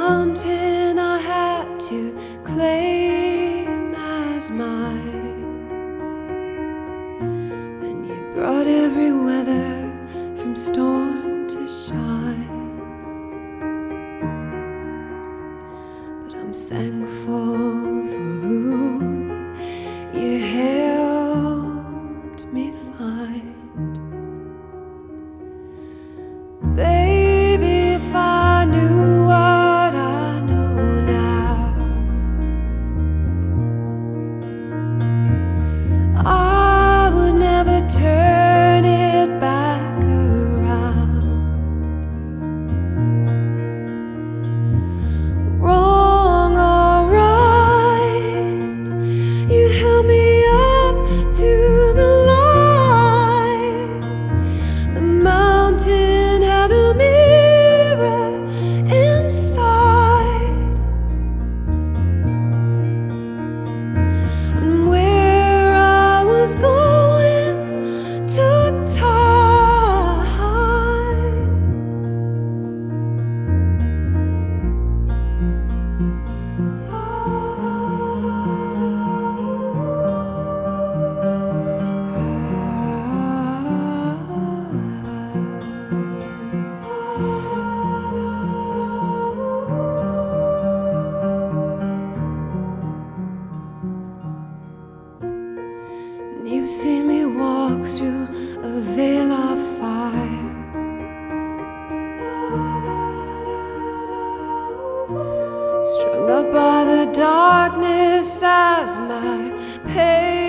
mountain I had to claim as mine, and you brought every weather from storm to shine. But I'm thankful for who you helped me find. Baby, if I knew what I know now, I would never turn it back around. Wrong or right, you held me up to the light. The mountain had a mirror inside, and where I was going took time. You've seen me walk through a veil of fire, strung up by the darkness as my pain.